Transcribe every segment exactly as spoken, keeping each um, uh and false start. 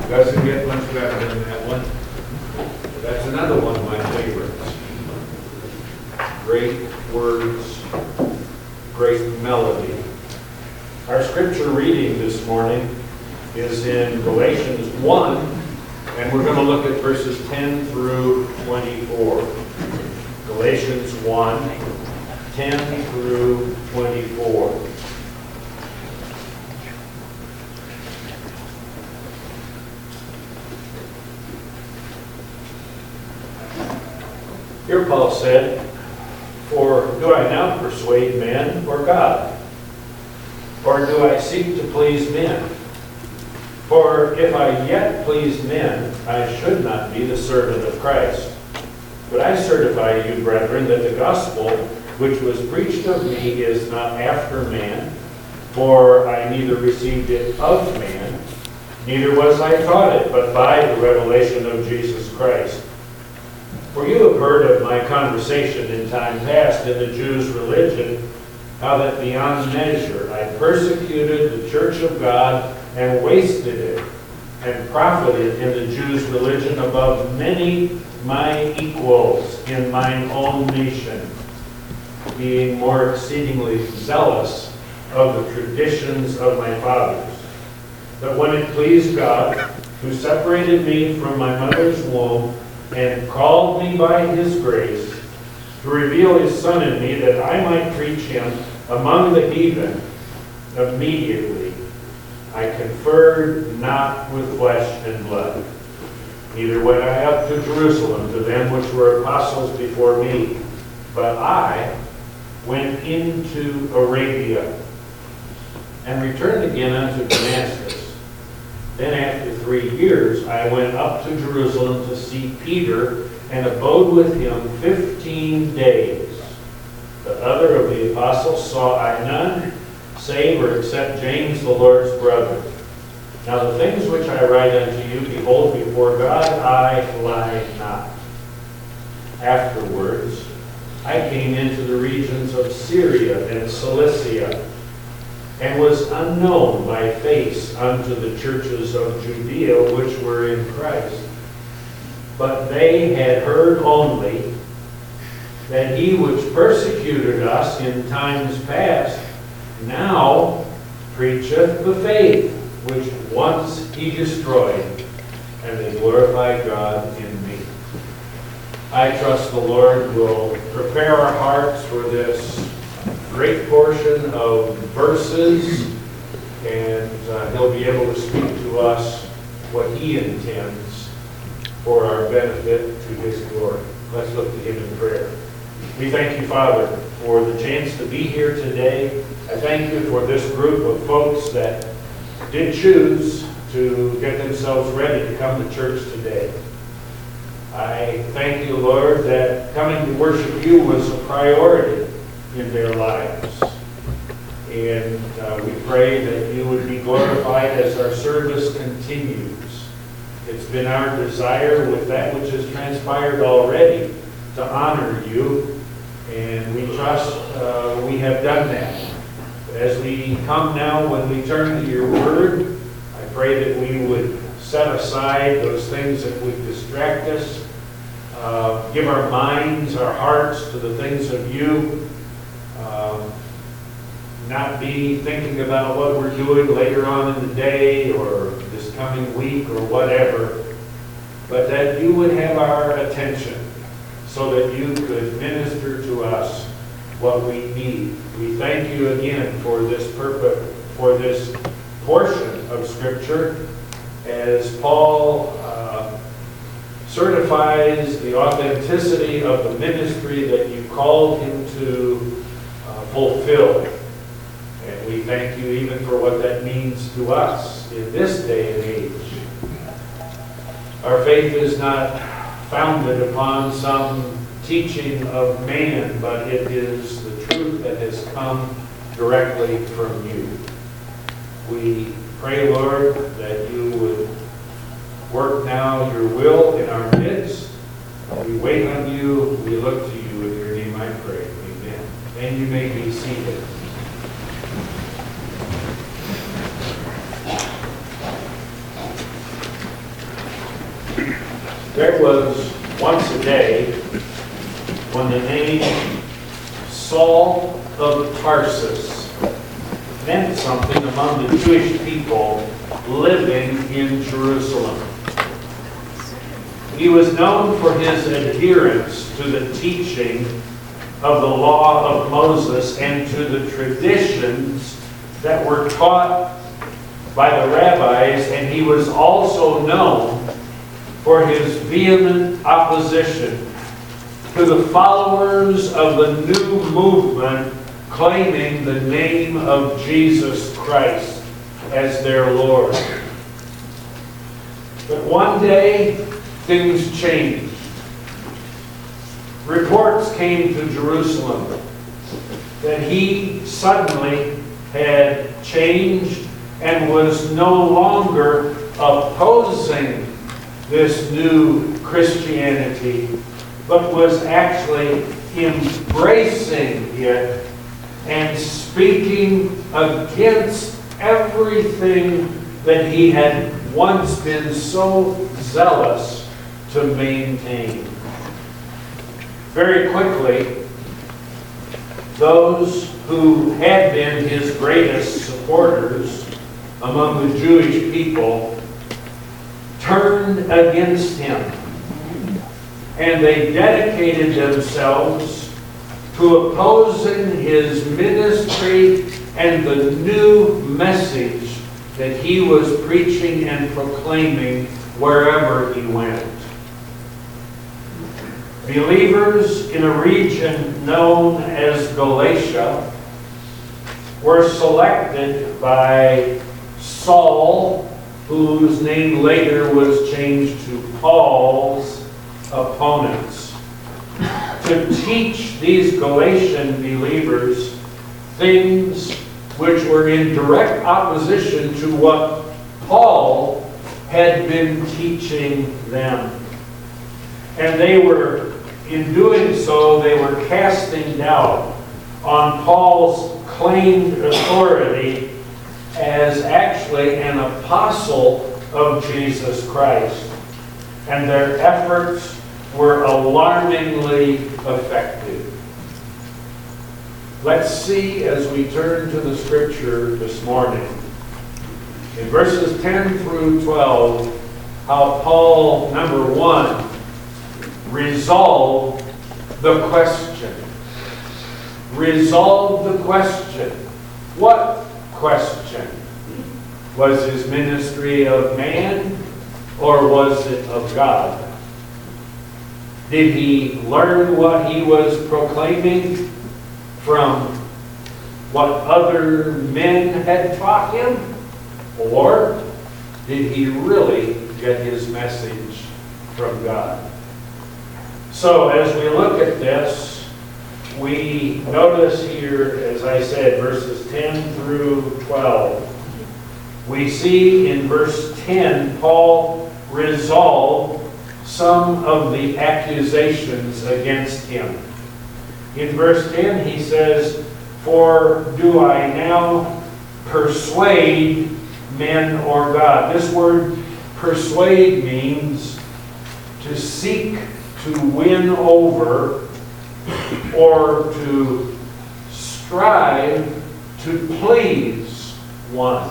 Doesn't get much better than that one. That's another one of my favorites. Great words, great melody. Our scripture reading this morning is in Galatians one, and we're going to look at verses ten through twenty-four. Galatians one, ten through twenty-four. Here Paul said, "For do I now persuade men or God? Or do I seek to please men? For if I yet please men, I should not be the servant of Christ. But I certify you, brethren, that the gospel which was preached of me is not after man, for I neither received it of man, neither was I taught it, but by the revelation of Jesus Christ. For you have heard of my conversation in time past in the Jews' religion, how that beyond measure I persecuted the church of God and wasted it, and profited in the Jews' religion above many my equals in mine own nation, being more exceedingly zealous of the traditions of my fathers. But when it pleased God, who separated me from my mother's womb, and called me by his grace, to reveal his Son in me, that I might preach him among the heathen, immediately I conferred not with flesh and blood, neither went I up to Jerusalem to them which were apostles before me, but I went into Arabia, and returned again unto Damascus. Then after three years I went up to Jerusalem to see Peter, and abode with him fifteen days. The other of the apostles saw I none, save or except James the Lord's brother. Now the things which I write unto you, behold, before God I lie not. Afterwards I came into the regions of Syria and Cilicia, and was unknown by face unto the churches of Judea which were in Christ. But they had heard only that he which persecuted us in times past now preacheth the faith which once he destroyed, and they glorify God in me." I trust the Lord will prepare our hearts for this great portion of verses, and uh, he'll be able to speak to us what he intends for our benefit to his glory. Let's look to him in prayer. We thank you, Father, for the chance to be here today. I thank you for this group of folks that did choose to get themselves ready to come to church today. I thank you, Lord, that coming to worship you was a priority in their lives. And uh, we pray that you would be glorified as our service continues. It's been our desire, with that which has transpired already, to honor you, and we trust uh, we have done that. But as we come now, when we turn to your word, I pray that we would set aside those things that would distract us, uh, give our minds, our hearts to the things of you, Um, not be thinking about what we're doing later on in the day or this coming week or whatever, but that you would have our attention so that you could minister to us what we need. We thank you again for this purpose, for this portion of Scripture, as Paul uh, certifies the authenticity of the ministry that you called him to fulfill. And we thank you even for what that means to us in this day and age. Our faith is not founded upon some teaching of man, but it is the truth that has come directly from you. We pray, Lord, that you would work now your will in our midst. We wait on you. We look to you. In your name I pray. And you may be seated. There was once a day when the name Saul of Tarsus meant something among the Jewish people living in Jerusalem. He was known for his adherence to the teaching of the law of Moses and to the traditions that were taught by the rabbis, and he was also known for his vehement opposition to the followers of the new movement claiming the name of Jesus Christ as their Lord. But one day, things changed. Reports came to Jerusalem that he suddenly had changed and was no longer opposing this new Christianity, but was actually embracing it and speaking against everything that he had once been so zealous to maintain. Very quickly, those who had been his greatest supporters among the Jewish people turned against him, and they dedicated themselves to opposing his ministry and the new message that he was preaching and proclaiming wherever he went. Believers in a region known as Galatia were selected by Saul, whose name later was changed to Paul's opponents, to teach these Galatian believers things which were in direct opposition to what Paul had been teaching them. And they were, in doing so, they were casting doubt on Paul's claimed authority as actually an apostle of Jesus Christ. And their efforts were alarmingly effective. Let's see, as we turn to the scripture this morning, in verses ten through twelve, how Paul, number one, resolved the question. Resolved the question. What question? Was his ministry of man, or was it of God? Did he learn what he was proclaiming from what other men had taught him? Or did he really get his message from God? So as we look at this, we notice here, as I said, verses ten through twelve. We see in verse ten, Paul resolved some of the accusations against him. In verse ten, he says, "For do I now persuade men or God?" This word persuade means to seek to win over or to strive to please one.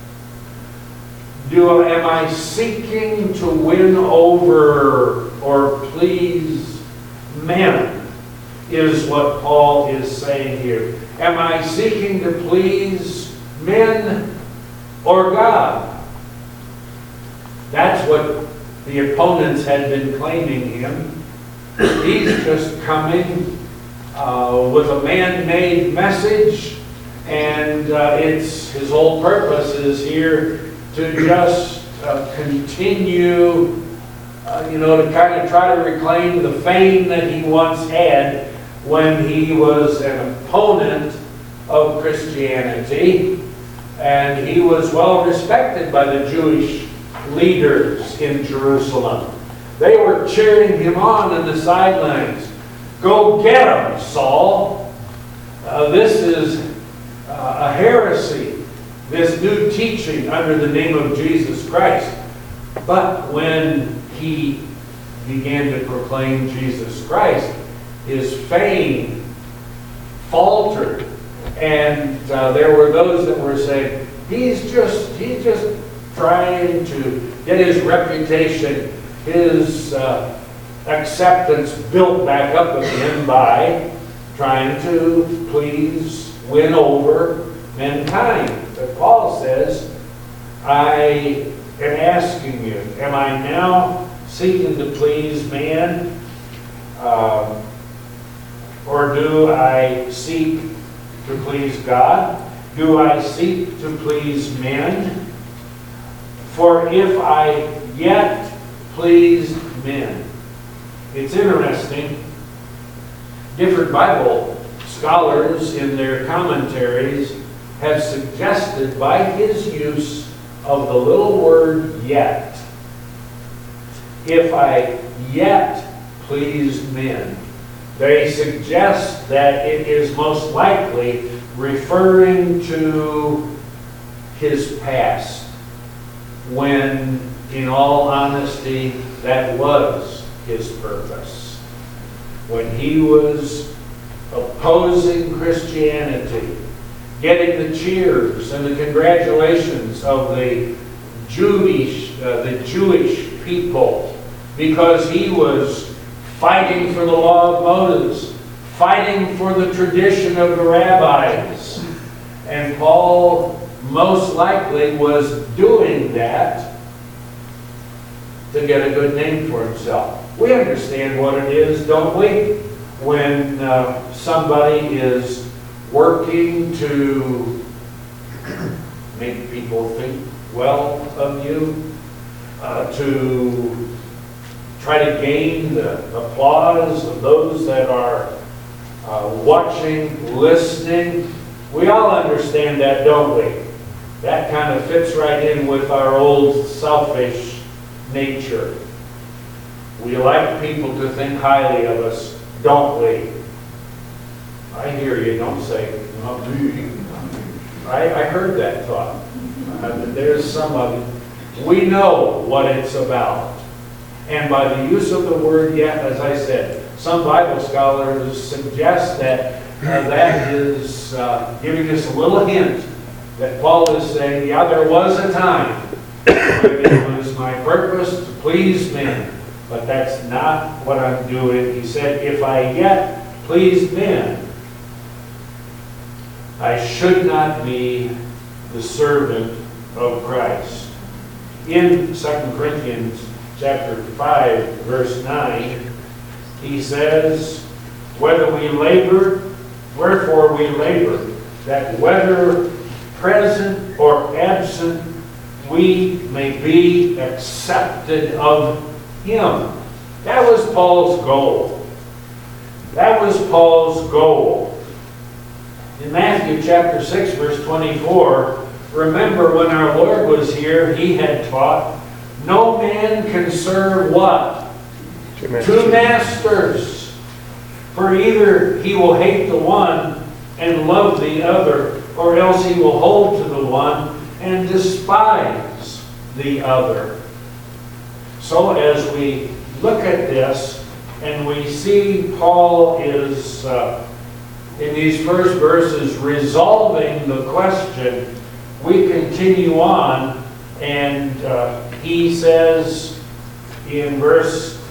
Do am I seeking to win over or please men, is what Paul is saying here. Am I seeking to please men or God? That's what the opponents had been claiming him. He's just coming uh, with a man-made message, and uh, it's his whole purpose is here to just uh, continue, uh, you know, to kind of try to reclaim the fame that he once had when he was an opponent of Christianity, and he was well respected by the Jewish leaders in Jerusalem. They were cheering him on in the sidelines. Go get him, Saul. Uh, this is uh, a heresy, this new teaching under the name of Jesus Christ. But when he began to proclaim Jesus Christ, his fame faltered. And uh, there were those that were saying, he's just, he's just trying to get his reputation, his uh, acceptance built back up again by trying to please win over mankind. But Paul says, I am asking you, am I now seeking to please man? Um, or do I seek to please God? Do I seek to please men? For if I yet pleased men. It's interesting. Different Bible scholars in their commentaries have suggested by his use of the little word yet, if I yet pleased men, they suggest that it is most likely referring to his past, when in all honesty that was his purpose. When he was opposing Christianity, getting the cheers and the congratulations of the Jewish, uh, the Jewish people, because he was fighting for the law of Moses, fighting for the tradition of the rabbis. And Paul most likely was doing that to get a good name for himself. We understand what it is, don't we? When uh, somebody is working to make people think well of you, uh, to try to gain the applause of those that are uh, watching, listening. We all understand that, don't we? That kind of fits right in with our old selfish nature. We like people to think highly of us, don't we? I hear you, don't say, not me. I, I heard that thought. Uh, there's some of it. We know what it's about. And by the use of the word yet, as I said, some Bible scholars suggest that uh, that is uh, giving us a little hint that Paul is saying, yeah, there was a time when it was my purpose to please men, but that's not what I'm doing. He said, if I yet please men, I should not be the servant of Christ. In Second Corinthians chapter five, verse nine, he says, whether we labor, wherefore we labor, that whether present or absent, we may be accepted of him. That was Paul's goal. That was Paul's goal. In Matthew chapter six, verse twenty-four, remember when our Lord was here, he had taught, no man can serve what? Two masters. Two masters. For either he will hate the one and love the other, or else he will hold to the one and despise the other. So as we look at this and we see Paul is, uh, in these first verses, resolving the question, we continue on, and uh, he says in verse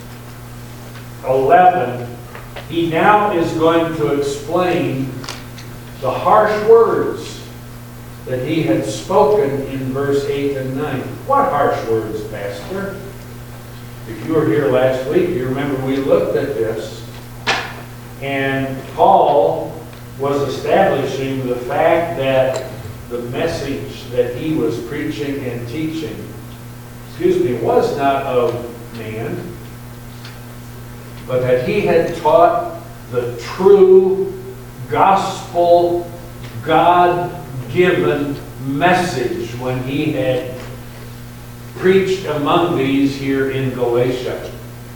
eleven, he now is going to explain the harsh words that he had spoken in verse eight and nine. What harsh words, Pastor? If you were here last week, you remember we looked at this, and Paul was establishing the fact that the message that he was preaching and teaching, excuse me, was not of man, but that he had taught the true gospel, God-given message when he had preached among these here in Galatia.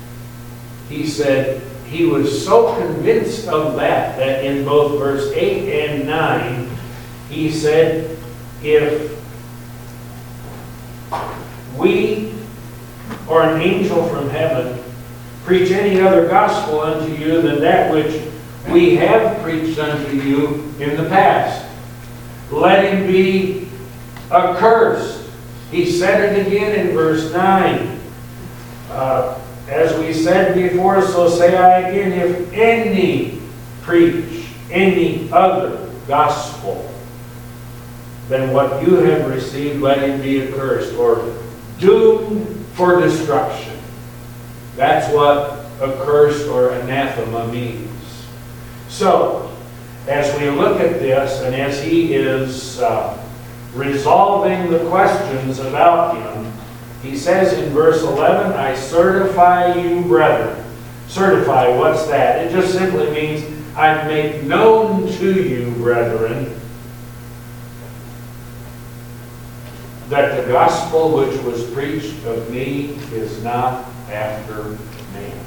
He said he was so convinced of that that in both verse eight and nine, he said, if we or an angel from heaven preach any other gospel unto you than that which we have preached unto you in the past, let him be accursed. He said it again in verse nine. Uh, as we said before, so say I again, if any preach any other gospel than what you have received, let him be accursed, or doomed for destruction. That's what accursed or anathema means. So, as we look at this, and as he is uh, resolving the questions about him, he says in verse eleven, I certify you, brethren. Certify, what's that? It just simply means, I make known to you, brethren, that the gospel which was preached of me is not after man.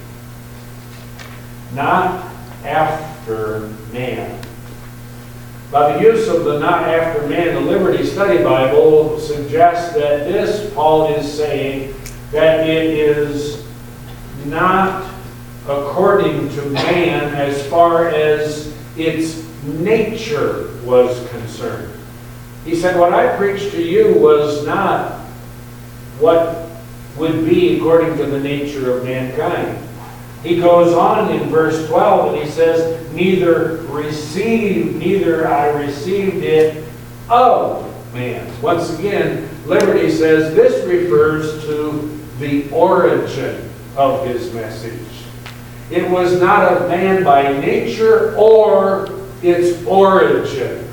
Not after man. By the use of the not after man, the Liberty Study Bible suggests that this, Paul is saying, that it is not according to man as far as its nature was concerned. He said, what I preached to you was not what would be according to the nature of mankind. He goes on in verse twelve and he says, neither received, neither I received it of man. Once again, Liberty says this refers to the origin of his message. It was not of man by nature or its origin.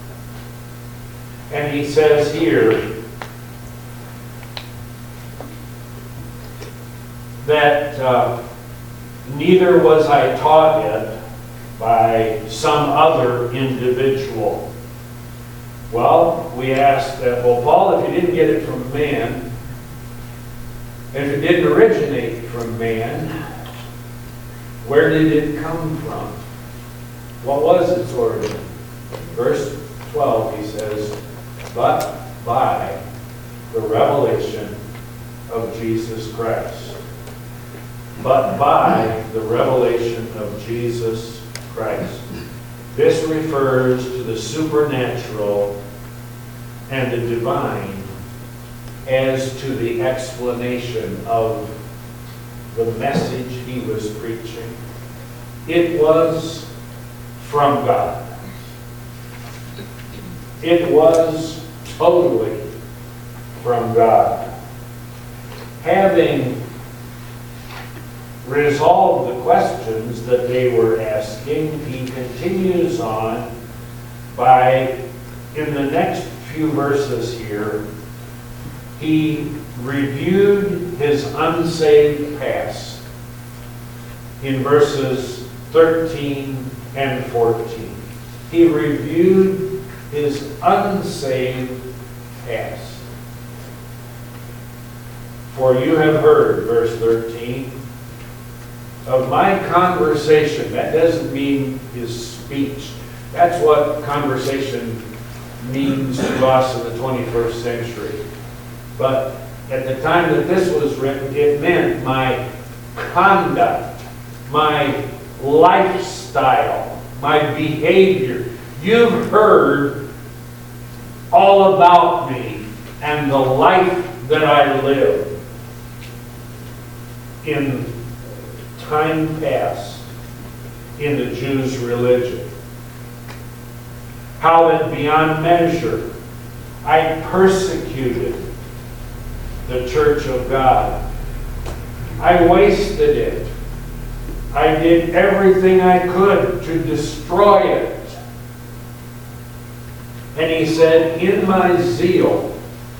And he says here that uh, neither was I taught it by some other individual. Well, we asked that, well, Paul, if you didn't get it from man, if it didn't originate from man, where did it come from? What was its origin? Verse twelve, he says, but by the revelation of Jesus Christ. But by the revelation of Jesus Christ. This refers to the supernatural and the divine as to the explanation of the message he was preaching. It was from God. It was totally from God. Having resolved the questions that they were asking, he continues on by, in the next few verses here, he reviewed his unsaved past in verses thirteen and fourteen. He reviewed his unsaved past. For you have heard, verse thirteen, of my conversation. That doesn't mean his speech. That's what conversation means to us in the twenty-first century. But at the time that this was written, it meant my conduct, my lifestyle, my behavior. You've heard all about me and the life that I live in time past in the Jews' religion. How that beyond measure I persecuted the church of God. I wasted it. I did everything I could to destroy it. And he said, in my zeal,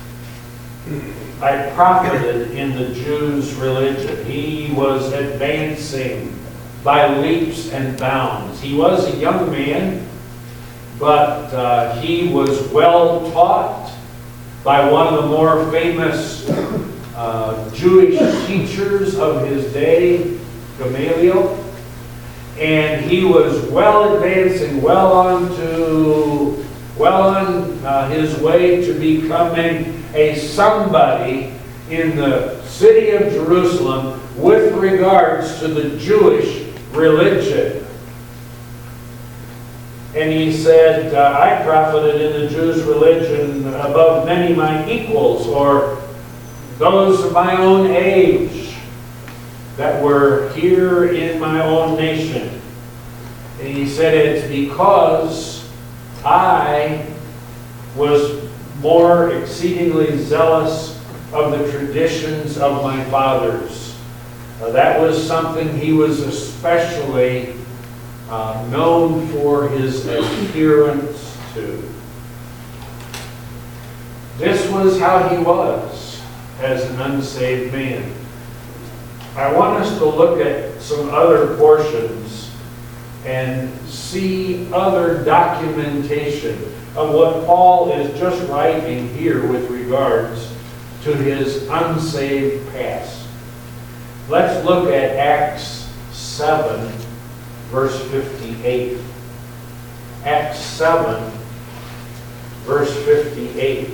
I profited in the Jews' religion. He was advancing by leaps and bounds. He was a young man, but uh, he was well taught by one of the more famous uh, Jewish teachers of his day, Gamaliel. And he was well advancing, well on to, well on uh, his way to becoming a somebody in the city of Jerusalem with regards to the Jewish religion. And he said, uh, I profited in the Jews' religion above many my equals, or those of my own age that were here in my own nation. And he said, it's because I was more exceedingly zealous of the traditions of my fathers. Uh, that was something he was especially uh, known for his adherence to. This was how he was as an unsaved man. I want us to look at some other portions and see other documentation of what Paul is just writing here with regards to his unsaved past. Let's look at Acts seven, verse fifty-eight. Acts seven, verse fifty-eight.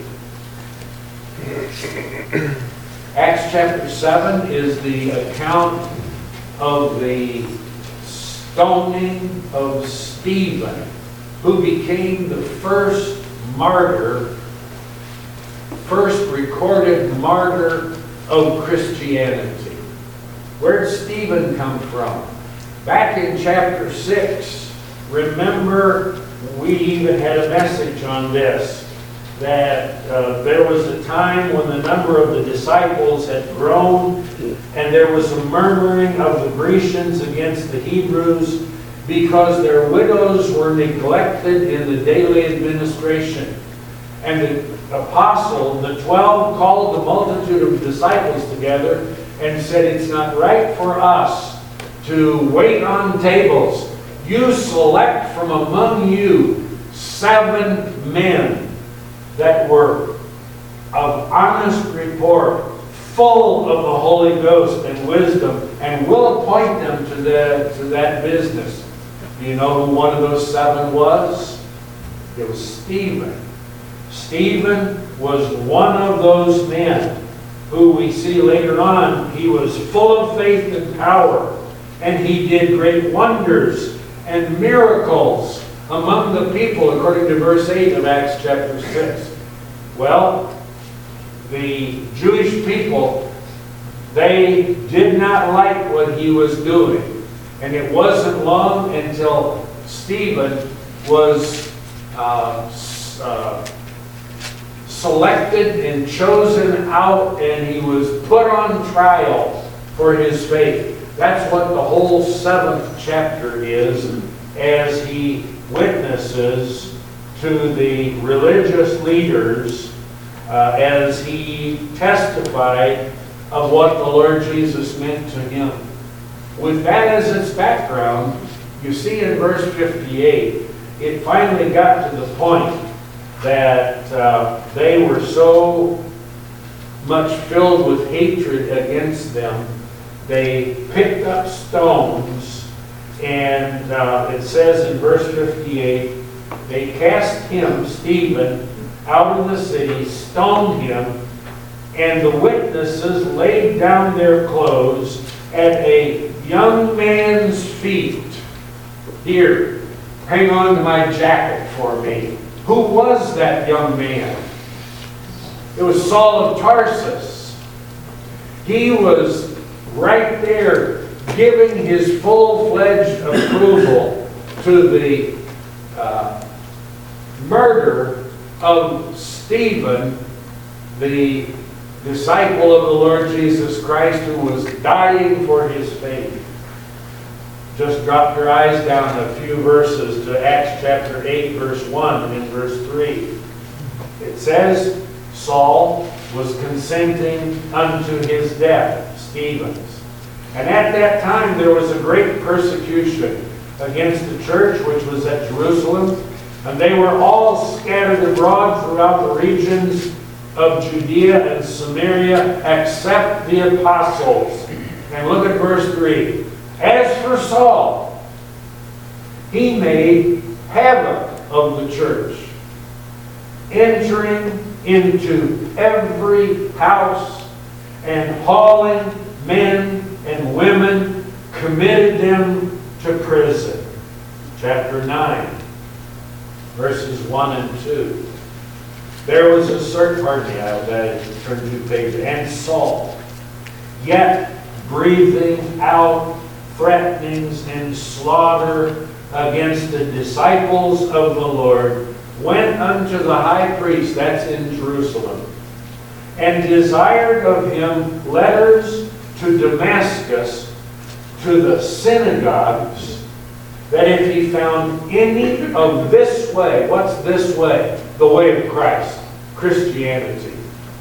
Acts chapter seven is the account of the stoning of Stephen, who became the first martyr, first recorded martyr of Christianity. Where did Stephen come from? Back in chapter six, remember, we even had a message on this, that uh, there was a time when the number of the disciples had grown, and there was a murmuring of the Grecians against the Hebrews because their widows were neglected in the daily administration. And the apostle, the twelve, called the multitude of disciples together and said, it's not right for us to wait on tables. You select from among you seven men that were of honest report, full of the Holy Ghost and wisdom, and we'll appoint them to, the, to that business. Do you know who one of those seven was? It was Stephen. Stephen was one of those men who we see later on, he was full of faith and power, and he did great wonders and miracles among the people, according to verse eight of Acts chapter six. Well, the Jewish people, they did not like what he was doing. And it wasn't long until Stephen was uh, uh, selected and chosen out, and he was put on trial for his faith. That's what the whole seventh chapter is, as he witnesses to the religious leaders uh, as he testified of what the Lord Jesus meant to him. With that as its background, you see in verse fifty-eight, it finally got to the point that uh, they were so much filled with hatred against them, they picked up stones, and uh, it says in verse fifty-eight, they cast him, Stephen, out of the city, stoned him, and the witnesses laid down their clothes at a young man's feet. Here, hang on to my jacket for me. Who was that young man? It was Saul of Tarsus. He was right there giving his full-fledged approval to the uh, murder of Stephen, the disciple of the Lord Jesus Christ, who was dying for his faith. Just drop your eyes down a few verses to Acts chapter eight, verse one and verse three. It says, Saul was consenting unto his death, Stephen's. And at that time there was a great persecution against the church which was at Jerusalem, and they were all scattered abroad throughout the regions of Judea and Samaria, except the apostles. And look at verse three. As for Saul, he made havoc of the church, entering into every house and hauling men and women, committed them to prison. Chapter nine, verses one and two. There was a certain, pardon me, I've got to turn two pages, and Saul, yet breathing out threatenings and slaughter against the disciples of the Lord, went unto the high priest, that's in Jerusalem, and desired of him letters to Damascus, to the synagogues, that if he found any of this way, what's this way? The way of Christ, Christianity.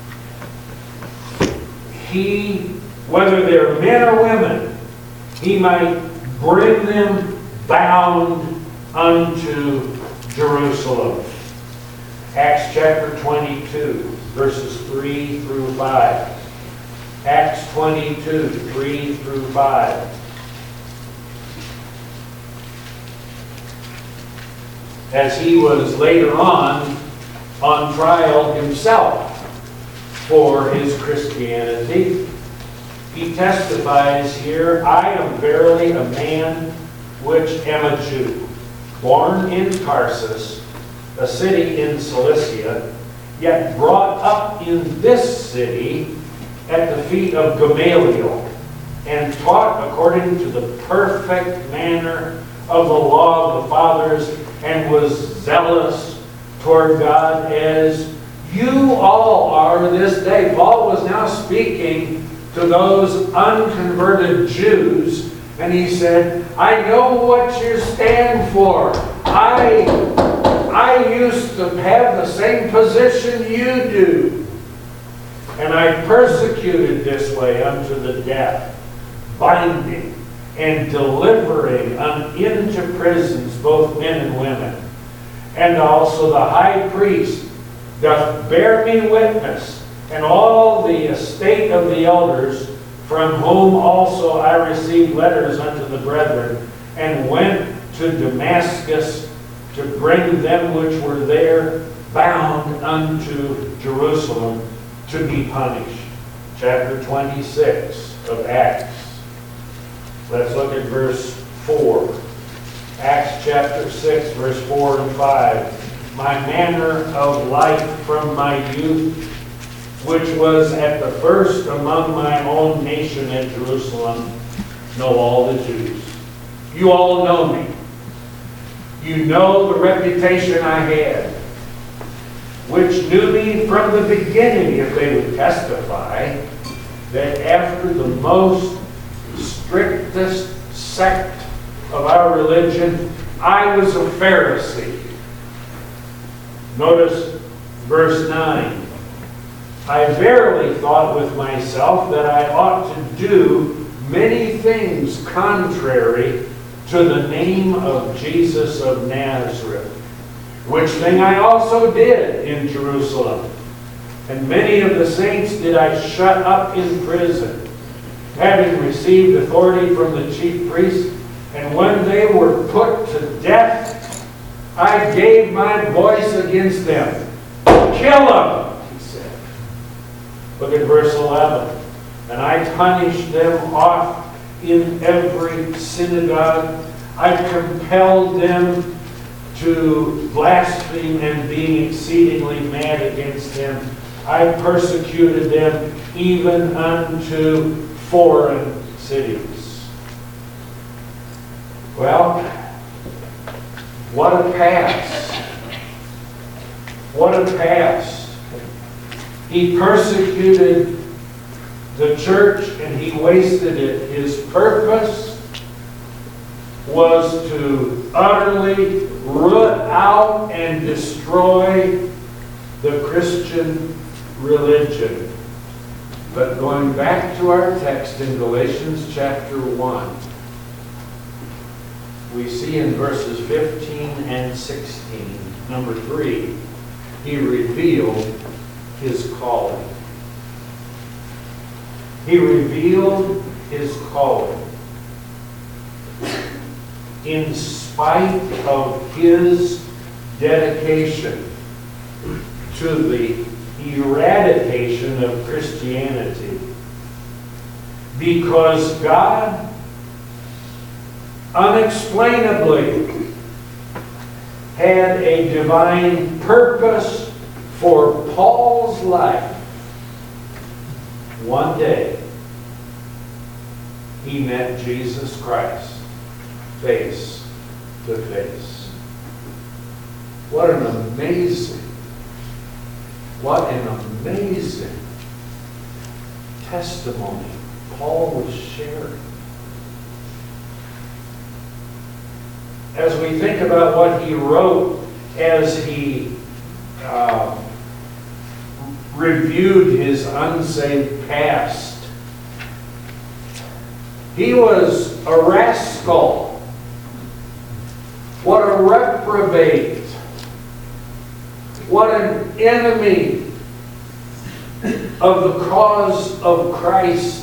He, whether they're men or women, he might bring them bound unto Jerusalem. Acts chapter twenty-two, verses three through five. Acts twenty-two, three through five. As he was later on on trial himself for his Christianity, he testifies here, I am verily a man which am a Jew, born in Tarsus, a city in Cilicia, yet brought up in this city at the feet of Gamaliel, and taught according to the perfect manner of the law of the fathers, and was zealous toward God as you all are this day. Paul was now speaking to those unconverted Jews, and he said, I know what you stand for. I, I used to have the same position you do. And I persecuted this way unto the death, binding and delivering into prisons both men and women. And also the high priest doth bear me witness, and all the estate of the elders, from whom also I received letters unto the brethren, and went to Damascus to bring them which were there bound unto Jerusalem to be punished. Chapter twenty-six of Acts. Let's look at verse four. Acts chapter six, verse four and five. My manner of life from my youth, which was at the first among my own nation at Jerusalem, know all the Jews. You all know me. You know the reputation I had, which knew me from the beginning, if they would testify, that after the most strictest sect of our religion, I was a Pharisee. Notice verse nine. I verily thought with myself that I ought to do many things contrary to the name of Jesus of Nazareth, which thing I also did in Jerusalem. And many of the saints did I shut up in prison, having received authority from the chief priests. And when they were put to death, I gave my voice against them. Kill them, he said. Look at verse eleven. And I punished them oft in every synagogue. I compelled them to blaspheme, and being exceedingly mad against them, I persecuted them even unto foreign cities. Well, what a past. What a past. He persecuted the church and he wasted it. His purpose was to utterly root out and destroy the Christian religion. But going back to our text in Galatians chapter one, we see in verses fifteen and sixteen, number three, he revealed his calling. He revealed his calling. In spite of his dedication to the eradication of Christianity, because God unexplainably had a divine purpose for Paul's life. One day, he met Jesus Christ face to face. What an amazing, what an amazing testimony Paul was sharing. As we think about what he wrote as he uh, reviewed his unsaved past, he was a rascal. What a reprobate. What an enemy of the cause of Christ.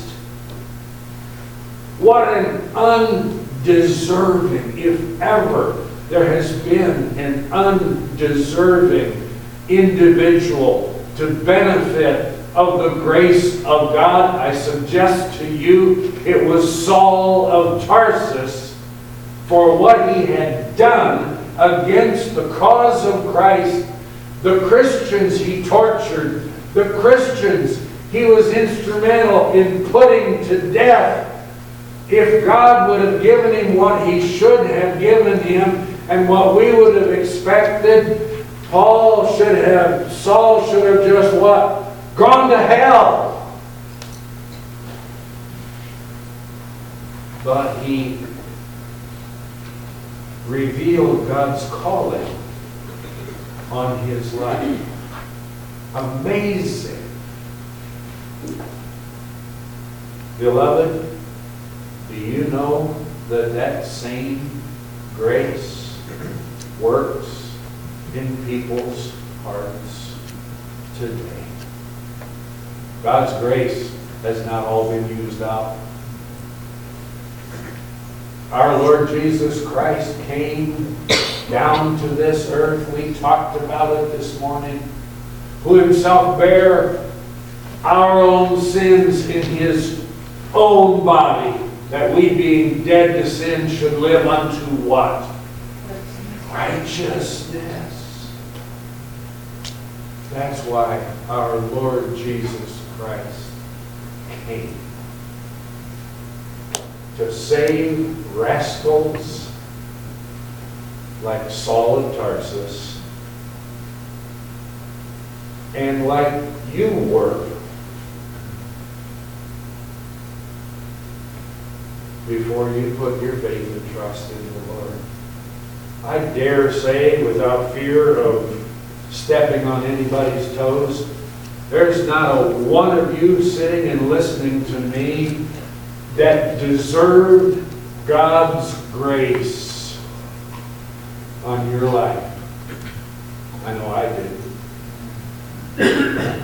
What an undeserving, if ever there has been an undeserving individual to benefit of the grace of God, I suggest to you it was Saul of Tarsus, for what he had done against the cause of Christ. The Christians he tortured, the Christians he was instrumental in putting to death. If God would have given him what he should have given him and what we would have expected, Paul should have, Saul should have just what? Gone to hell. But he revealed God's calling on his life. Amazing. Beloved, do you know that that same grace works in people's hearts today? God's grace has not all been used out. Our Lord Jesus Christ came down to this earth. We talked about it this morning. Who himself bare our own sins in his own body, that we being dead to sin should live unto what? Righteousness. That's why our Lord Jesus Christ came. To save rascals like Saul of Tarsus, and like you were before you put your faith and trust in the Lord. I dare say, without fear of stepping on anybody's toes, there's not a one of you sitting and listening to me that deserved God's grace on your life. I know I did.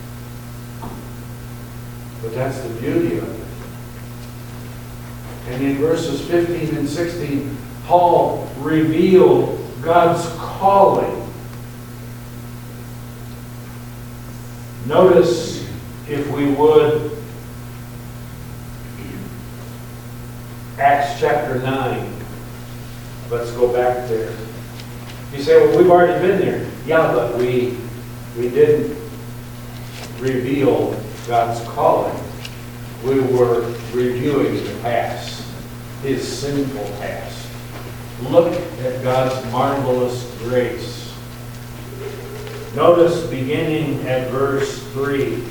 But that's the beauty of it. And in verses fifteen and sixteen, Paul revealed God's calling. Notice, if we would, Acts chapter nine. Let's go back there. You say, well, we've already been there. Yeah, but we, we didn't reveal God's calling. We were reviewing the past, his sinful past. Look at God's marvelous grace. Notice beginning at verse three.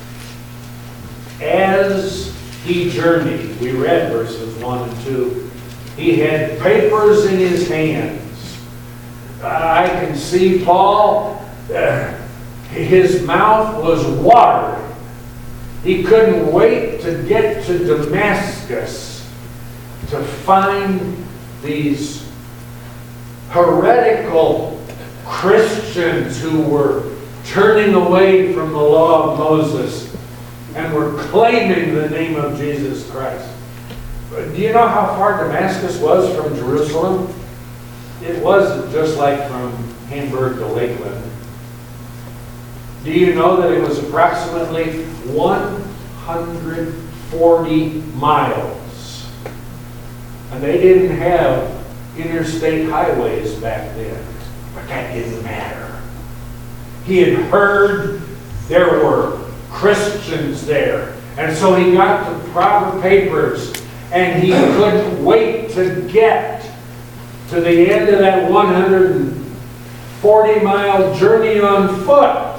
As he journeyed, we read verses one and two, he had papers in his hands. I can see Paul, uh, his mouth was watering. He couldn't wait to get to Damascus to find these heretical Christians who were turning away from the law of Moses and were claiming the name of Jesus Christ. But do you know how far Damascus was from Jerusalem? It wasn't just like from Hamburg to Lakeland. Do you know that it was approximately one hundred forty miles. And they didn't have interstate highways back then, but that didn't matter. He had heard there were Christians there, and so he got the proper papers, and he couldn't wait to get to the end of that one hundred forty mile journey on foot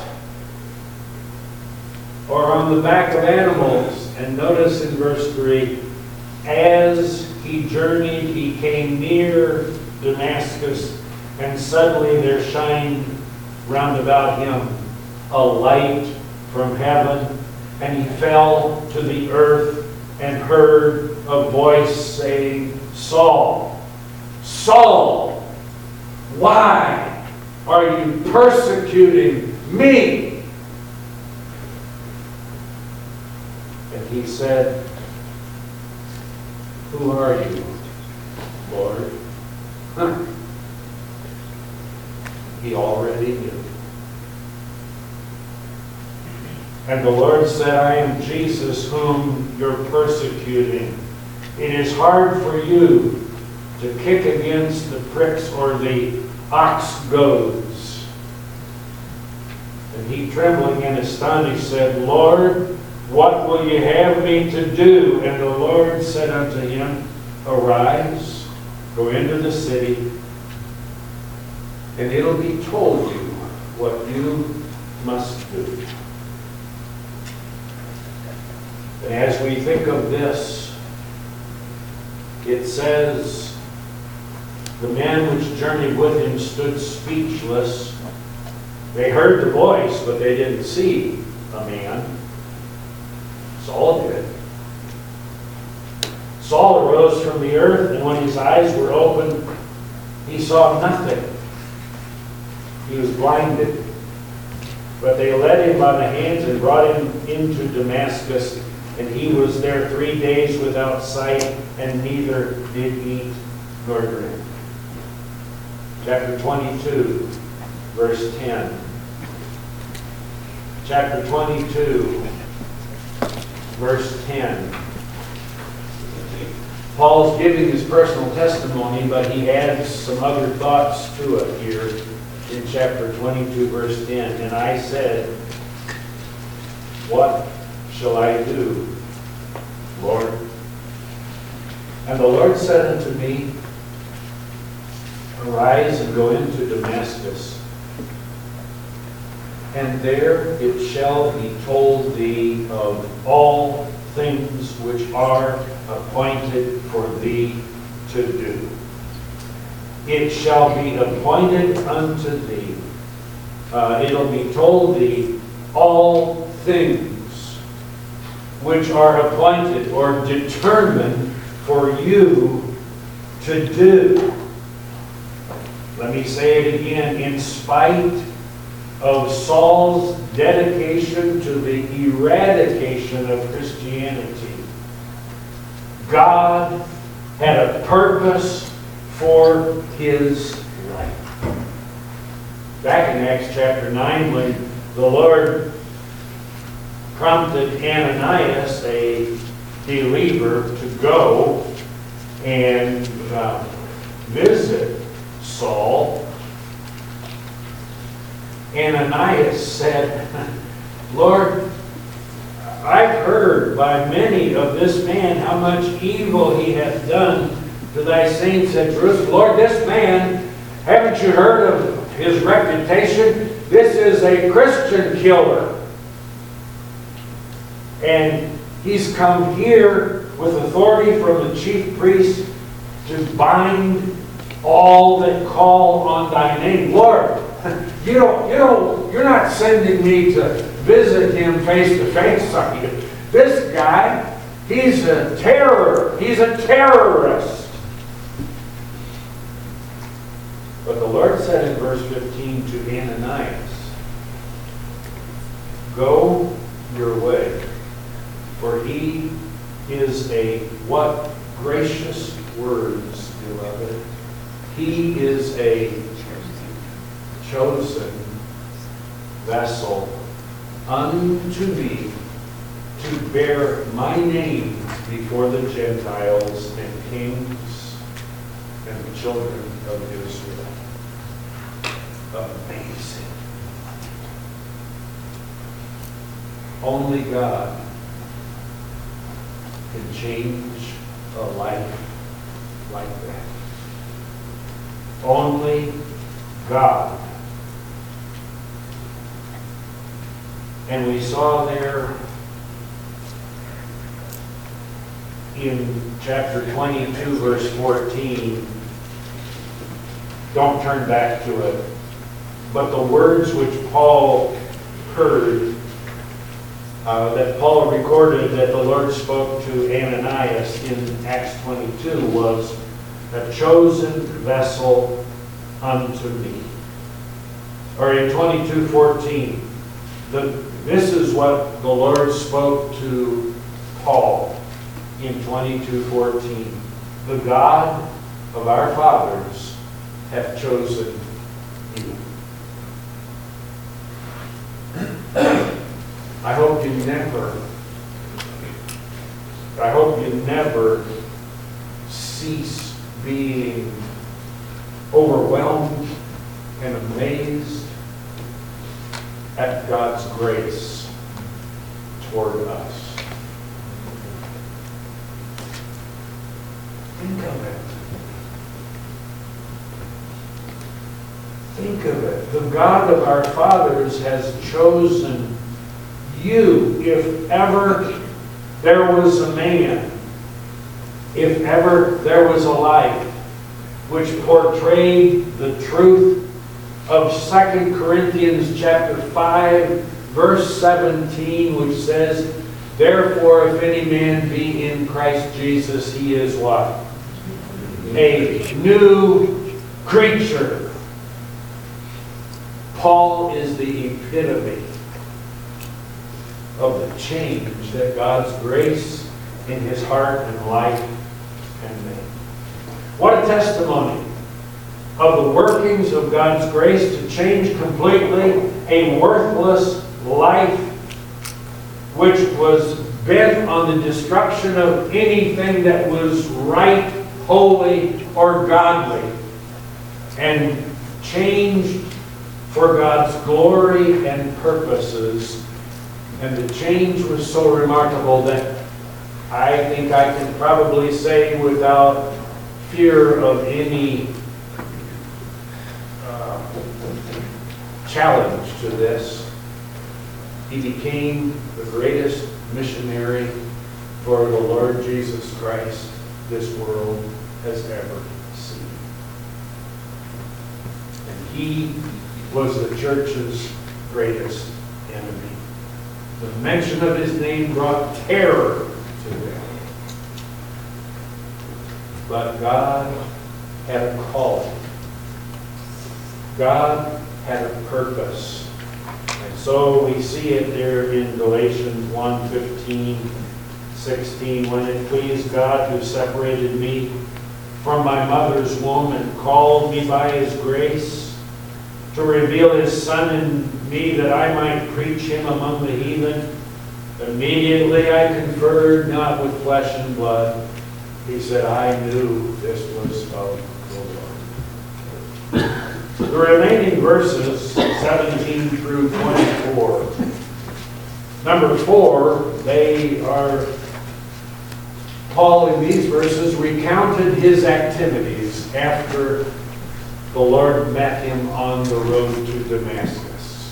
or on the back of animals. And notice in verse three, as he journeyed, he came near Damascus, and suddenly there shined round about him a light from heaven, and he fell to the earth and heard a voice saying, Saul, Saul, why are you persecuting me? And he said, who are you, Lord? Huh. He already knew. And the Lord said, I am Jesus whom you're persecuting. It is hard for you to kick against the pricks or the ox goads. And he, trembling and astonished, said, Lord, what will you have me to do? And the Lord said unto him, arise, go into the city, and it'll be told you what you must do. And as we think of this, it says, the man which journeyed with him stood speechless. They heard the voice, but they didn't see a man. Saul did. Saul arose from the earth, and when his eyes were opened, he saw nothing. He was blinded. But they led him by the hands and brought him into Damascus, and he was there three days without sight, and neither did eat nor drink. Chapter twenty-two, verse ten. Chapter twenty-two, verse ten. Paul's giving his personal testimony, but he adds some other thoughts to it here in chapter twenty-two, verse ten. And I said, what shall I do, Lord? And the Lord said unto me, arise and go into Damascus, and there it shall be told thee of all things which are appointed for thee to do. It shall be appointed unto thee. Uh, it'll be told thee all things which are appointed or determined for you to do. Let me say it again. In spite of Saul's dedication to the eradication of Christianity, God had a purpose for his life. Back in Acts chapter nine, when the Lord prompted Ananias, a believer, to go and uh, visit Saul, Ananias said, Lord, I've heard by many of this man how much evil he hath done to thy saints at Jerusalem. Lord, this man, haven't you heard of his reputation? This is a Christian killer. And he's come here with authority from the chief priest to bind all that call on thy name. Lord, you don't, you don't, you're not sending me to visit him face to face, are you? This guy, he's a terror. He's a terrorist. But the Lord said in verse fifteen to Ananias, go your way, for he is a, what gracious words, beloved. He is a chosen vessel unto me to bear my name before the Gentiles and kings and the children of Israel. Amazing. Only God can change a life like that. Only God. And we saw there in chapter twenty-two, verse fourteen, don't turn back to it, but the words which Paul heard, uh, that Paul recorded that the Lord spoke to Ananias in Acts twenty-two was, a chosen vessel unto me. Or in twenty-two fourteen, the, this is what the Lord spoke to Paul in twenty-two fourteen. The God of our fathers hath chosen you. I hope you never, I hope you never cease being overwhelmed and amazed at God's grace toward us. Think of it. Think of it. The God of our fathers has chosen you. If ever there was a man, if ever there was a life which portrayed the truth of Second Corinthians chapter five, verse seventeen, which says, therefore, if any man be in Christ Jesus, he is what? A new creature. Paul is the epitome of the change that God's grace in his heart and life can make. What a testimony of the workings of God's grace to change completely a worthless life which was bent on the destruction of anything that was right, holy, or godly, and changed for God's glory and purposes. And the change was so remarkable that I think I can probably say without fear of any uh, challenge to this, he became the greatest missionary for the Lord Jesus Christ this world has ever seen. And he was the church's greatest enemy. The mention of his name brought terror to them. But God had a calling. God had a purpose. And so we see it there in Galatians one, fifteen, sixteen, when it pleased God who separated me from my mother's womb and called me by his grace to reveal his Son in me that I might preach him among the heathen. Immediately I conferred not with flesh and blood. He said, I knew this was of the Lord. The remaining verses, seventeen through twenty-four. Number four, they are, Paul in these verses recounted his activities after the Lord met him on the road to Damascus.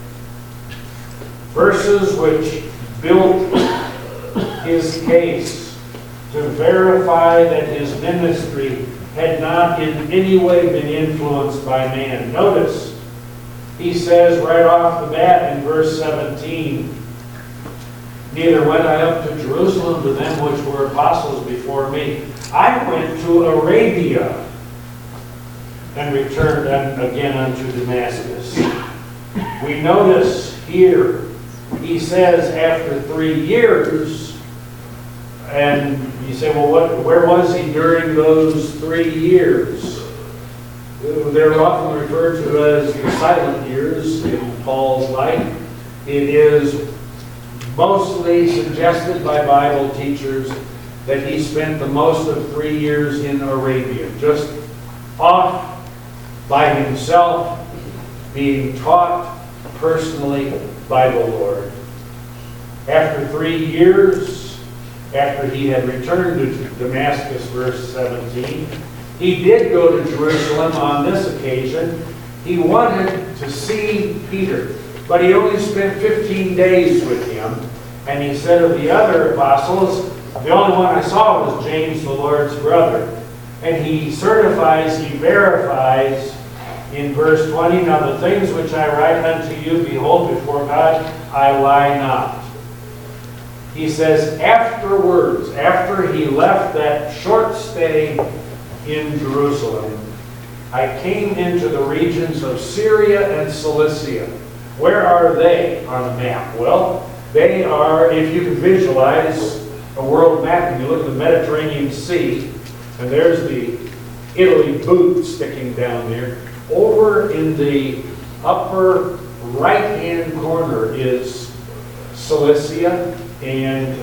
Verses which built his case to verify that his ministry had not in any way been influenced by man. Notice, he says right off the bat in verse seventeen, neither went I up to Jerusalem to them which were apostles before me. I went to Arabia and returned again unto Damascus. We notice here, he says after three years, and you say, well, what, where was he during those three years? They're often referred to as the silent years in Paul's life. It is mostly suggested by Bible teachers that he spent the most of three years in Arabia, just off by himself, being taught personally by the Lord. After three years, after he had returned to Damascus, verse seventeen, he did go to Jerusalem on this occasion. He wanted to see Peter, but he only spent fifteen days with him. And he said of the other apostles, the only one I saw was James, the Lord's brother. And he certifies, he verifies in verse twenty, now the things which I write unto you, behold, before God, I lie not. He says, afterwards, after he left that short stay in Jerusalem, I came into the regions of Syria and Cilicia. Where are they on the map? Well, they are, if you can visualize a world map, and you look at the Mediterranean Sea, and there's the Italy boot sticking down there. Over in the upper right-hand corner is Cilicia and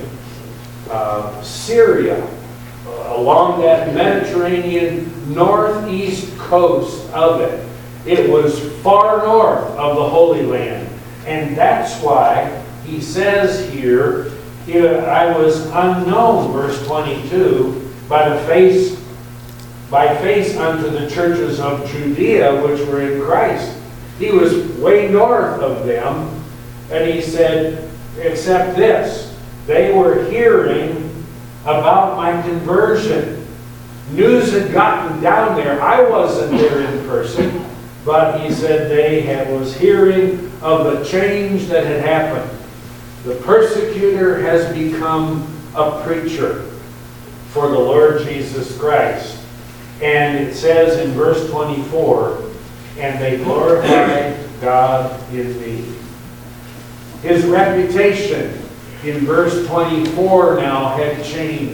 uh, Syria, uh, along that Mediterranean northeast coast of it. It was far north of the Holy Land. And that's why he says here, here I was unknown, verse twenty-two, by the face, by face unto the churches of Judea which were in Christ. He was way north of them, and he said, except this, they were hearing about my conversion. News had gotten down there. I wasn't there in person, but he said they had, was hearing of the change that had happened. The persecutor has become a preacher for the Lord Jesus Christ. And it says in verse twenty-four, and they glorified God in me. His reputation in verse twenty-four now had changed.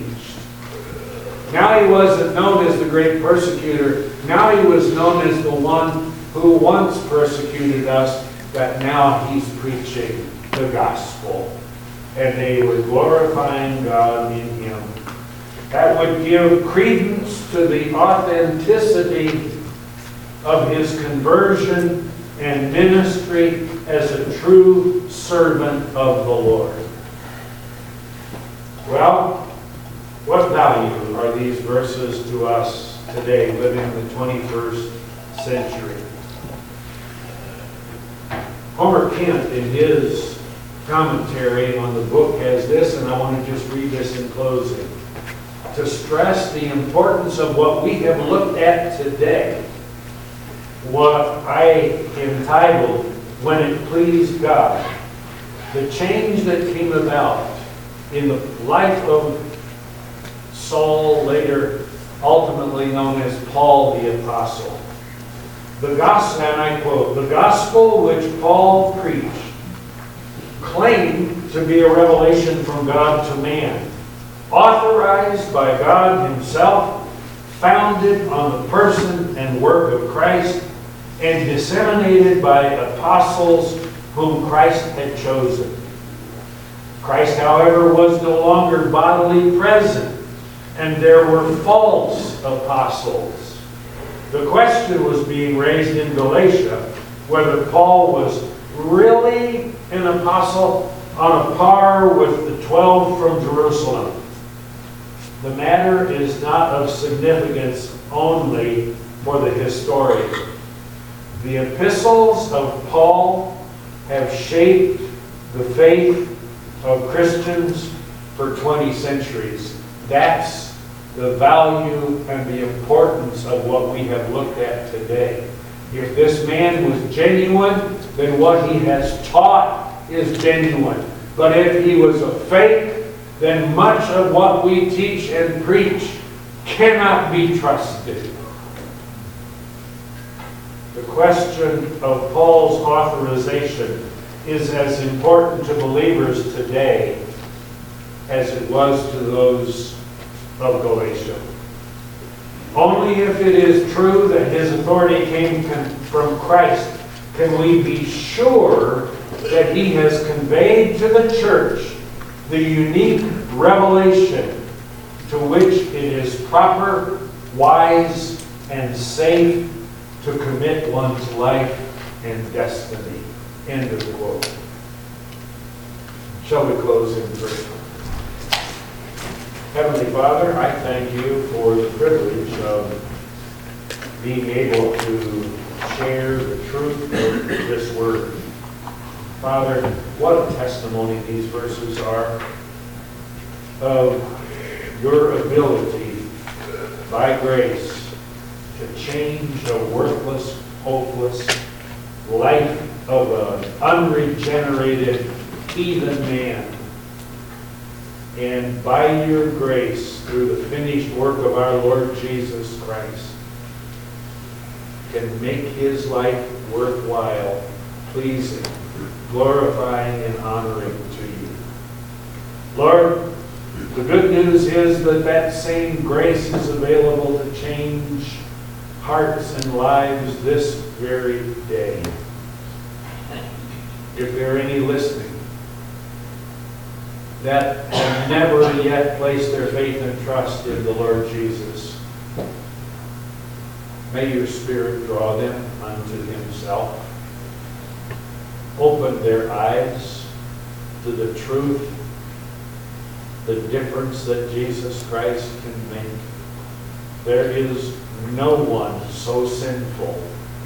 Now he wasn't known as the great persecutor. Now he was known as the one who once persecuted us, but now he's preaching the gospel. And they were glorifying God in him. That would give credence to the authenticity of his conversion and ministry as a true servant of the Lord. Well, what value are these verses to us today, living in the twenty-first century? Homer Kent, in his commentary on the book, has this, and I want to just read this in closing. To stress the importance of what we have looked at today, what I entitled, When It Pleased God, the change that came about in the life of Saul, later ultimately known as Paul the Apostle. The gospel, and I quote, the gospel which Paul preached claimed to be a revelation from God to man, authorized by God himself, founded on the person and work of Christ, and disseminated by apostles whom Christ had chosen. Christ, however, was no longer bodily present, and there were false apostles. The question was being raised in Galatia whether Paul was really an apostle on a par with the twelve from Jerusalem. The matter is not of significance only for the historian. The epistles of Paul have shaped the faith of Christians for twenty centuries. That's the value and the importance of what we have looked at today. If this man was genuine, then what he has taught is genuine. But if he was a fake, then much of what we teach and preach cannot be trusted. The question of Paul's authorization is as important to believers today as it was to those of Galatia. Only if it is true that his authority came from Christ can we be sure that he has conveyed to the church the unique revelation to which it is proper, wise, and safe to commit one's life and destiny. End of the quote. Shall we close in prayer? Heavenly Father, I thank you for the privilege of being able to share the truth of this word. Father, what a testimony these verses are of your ability, by grace, to change a worthless, hopeless life of an unregenerated heathen man. And by your grace, through the finished work of our Lord Jesus Christ, can make his life worthwhile, pleasing, glorifying, and honoring to you. Lord, the good news is that that same grace is available to change hearts and lives this very day. If there are any listening that have never yet placed their faith and trust in the Lord Jesus, may your Spirit draw them unto himself. Open their eyes to the truth, the difference that Jesus Christ can make. There is no one so sinful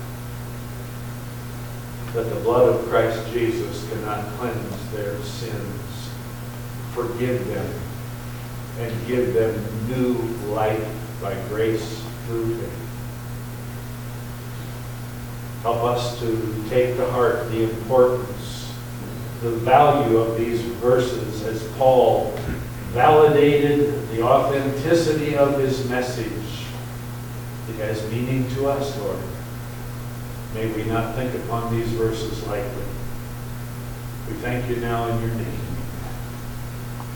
that the blood of Christ Jesus cannot cleanse their sins, forgive them, and give them new life by grace through faith. Help us to take to heart the importance, the value of these verses as Paul validated the authenticity of his message. It has meaning to us, Lord. May we not think upon these verses lightly. We thank you now in your name.